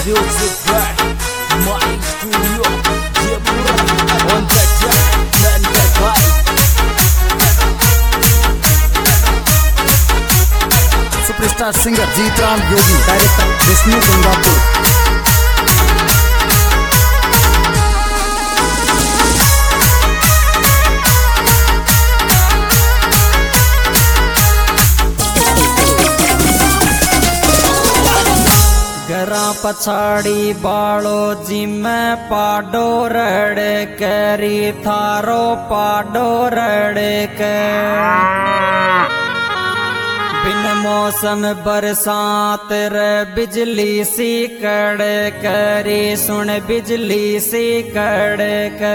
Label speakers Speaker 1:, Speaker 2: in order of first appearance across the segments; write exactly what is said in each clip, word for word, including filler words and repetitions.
Speaker 1: Music by My Studio Jayapura on the track dan by
Speaker 2: superstar singer Jeetram Yogi, director Vishnu Gangapur.
Speaker 3: घरा पछाड़ी बालो जिम्मे पाडो रड़ करी थारो पाडो रड़ के बिन मौसम बरसात रे बिजली सी कड़ करी सुन बिजली सी कड़ के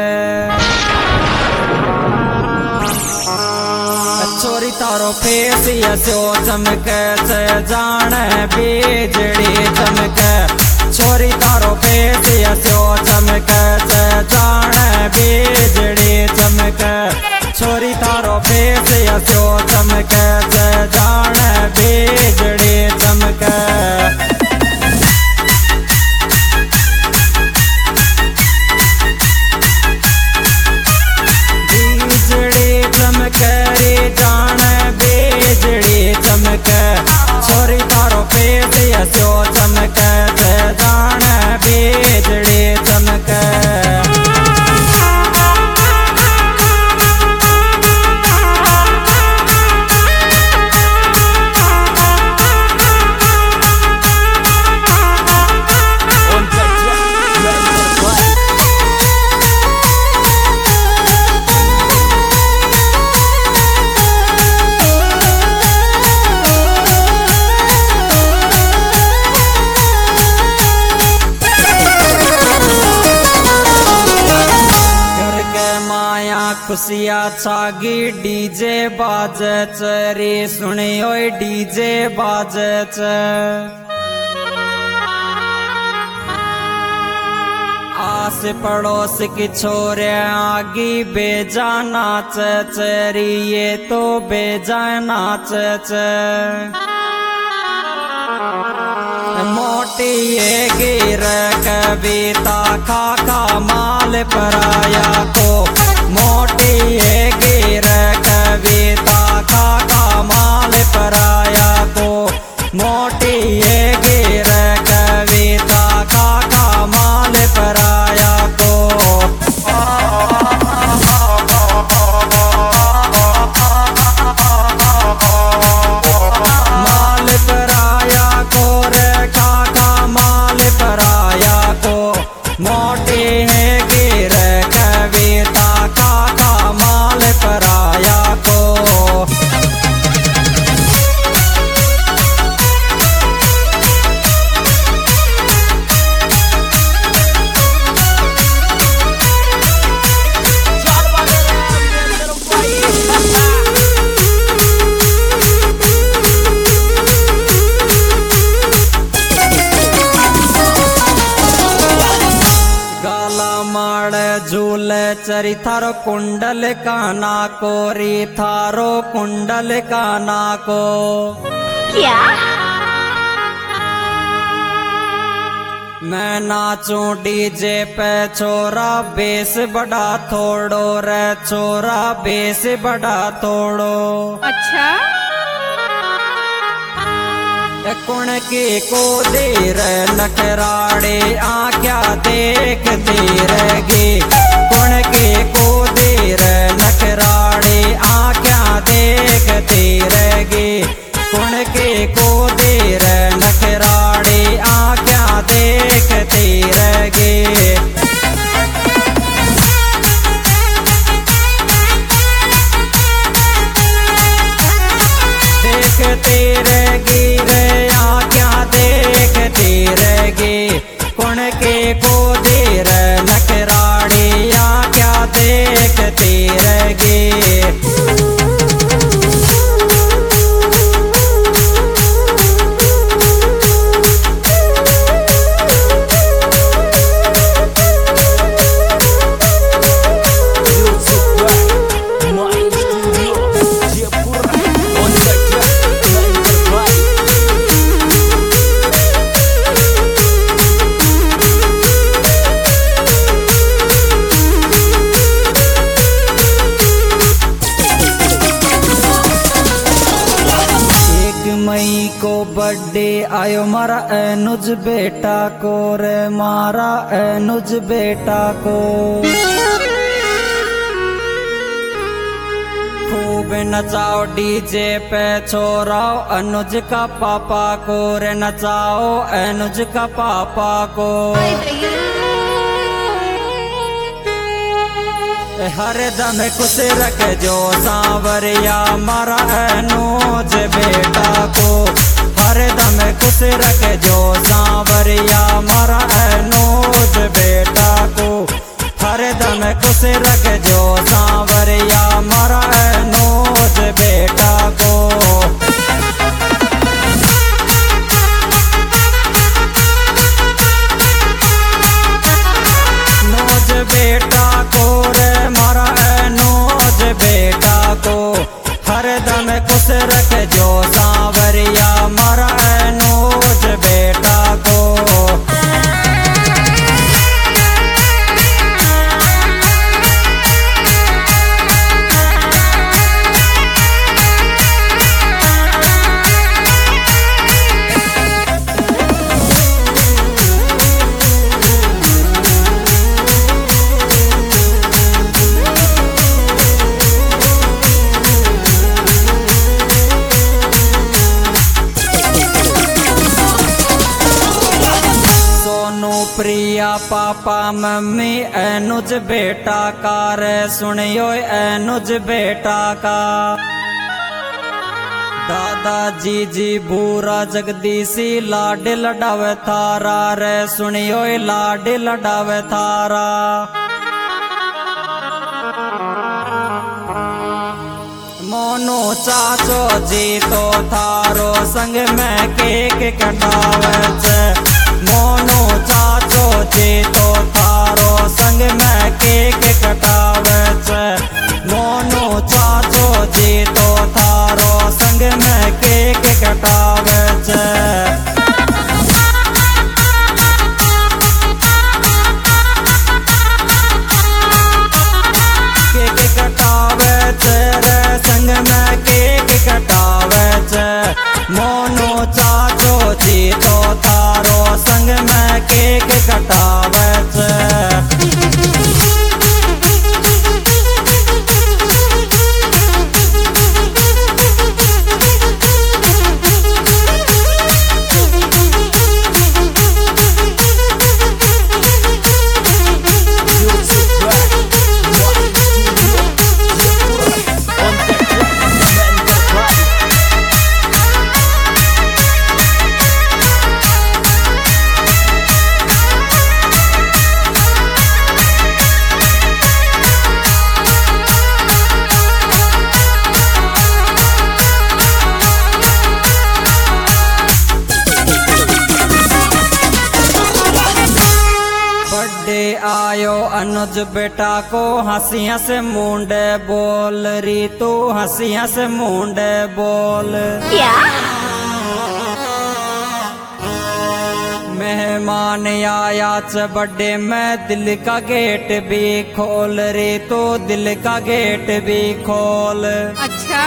Speaker 3: छोरी तारो फेस यसो चमके से जाने बिजली चमके छोरी तारो फेस यसो चमके से जाने बिजली चमके छोरी तारो फेस यसो चमके से जाने बिजली चमके छोरी तारो पेट यसो चमके से जाने बिजली चमके खुशिया छागी डीजे बाजे रे सुने ओए डीजे बाजे आस पड़ोस की छोरे आगी बेजा नाच चरी ये तो बेजा नाच मोटी ये गिर कविता खा खा माल पराया को मोटी ये गिर कविता खा खा माल पराया को मोटी ये गिर कविता खा खा माल पराया को माल पराया को रे खा खा माल पराया को मोटी है गिर कविता खा खा माल पराया को झूल चरी थारो कुंडल काना को री थारो कुंडल काना को
Speaker 4: क्या
Speaker 3: मैं नाचूं डीजे पे छोरा बेस बड़ा थोड़ो रे छोरा बेस बड़ा थोड़ो
Speaker 4: अच्छा
Speaker 3: कुण की को देर नखराड़े आख्या देखती रहेगी कुण की को देर नखराड़े आख्या देखती रहेगी कुण की को देर नखराड़े आख्या देखती रहेगी देखती रहेगी रे आख्या देखती रहेगी कुण के को देर नखराड़ी आख्या देखती रहेगी बर्थडे आयो मारा अनुज बेटा को रे मारा अनुज बेटा को खूब नचाओ डीजे पे छोराओ अनुज का पापा को रे नचाओ अनुज का पापा को हर दम खुश रख जो सांवरिया मारा अनुज बेटा को हर दम खुश रख जो सांवरिया मारा अनुज बेटा को हर दम खुश रख जो सांवरिया मारा अनुज बेटा को नोज बेटा को रे मारा अनुज बेटा को हर दम खुश रख जो सांवरिया मारा अनुज बेटा को प्रिया पापा मम्मी अनुज बेटा का रे सुनियो अनुज बेटा का दादा जी जी बूरा जगदीशी लाडे लडावे थारा रे सुनियो लाडे लडावे थारा मोनू चाचो जी तो थारो संग में केक कटावे छे मोनू चाचो जी तो थारो संग में केक कटावे छे मोनू चाचो जी तो थारो संग में केक कटावे छे केक कटावे छे रे संग में केक कटावे छे मोनू चाचो जी तो थारो संग में केक कटावे छे आयो अनुज बेटा को हंसिया से मुंडे बोल री तू हंसिया से मुंडे बोल
Speaker 4: क्या
Speaker 3: मेहमान आया च बर्थडे में दिल का गेट भी खोल रे तो दिल का गेट भी खोल
Speaker 4: अच्छा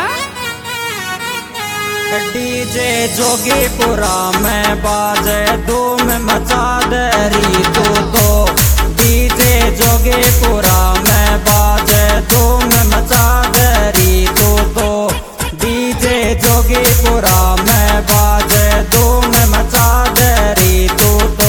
Speaker 3: डीजे जोगीपुरा में बाजे धूम मचा दे री तू तो डीजे जोगीपुरा में बाजे धूम मचा दे री तू तो डीजे जोगीपुरा में बाजे धूम मचा दे री तू तो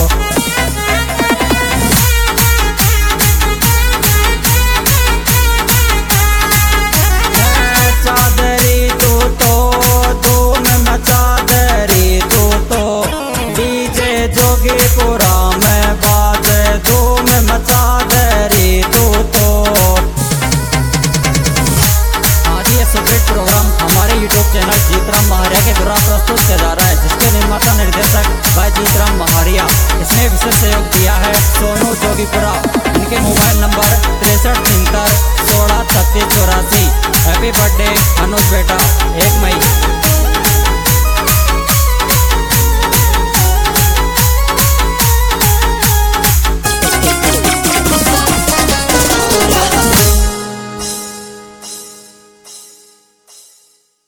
Speaker 3: चादरी तू तो धूम मचा दे री तू तो डीजे जोगीपुरा में बाजे धूम मचा दे री तू तो आज ये सुपरहिट प्रोग्राम हमारे यूट्यूब चैनल जीतराम महारिया के द्वारा प्रस्तुत किया जा रहा है, जिसके निर्माता निर्देशक भाई जीतराम महारिया। इसमें विशेष सहयोग दिया है सोनू जोगीपुरा। इनके मोबाइल नंबर तिरसठ तिहत्तर सोलह छत्तीस चौरासी। हैप्पी बर्थडे अनुज बेटा, एक मई।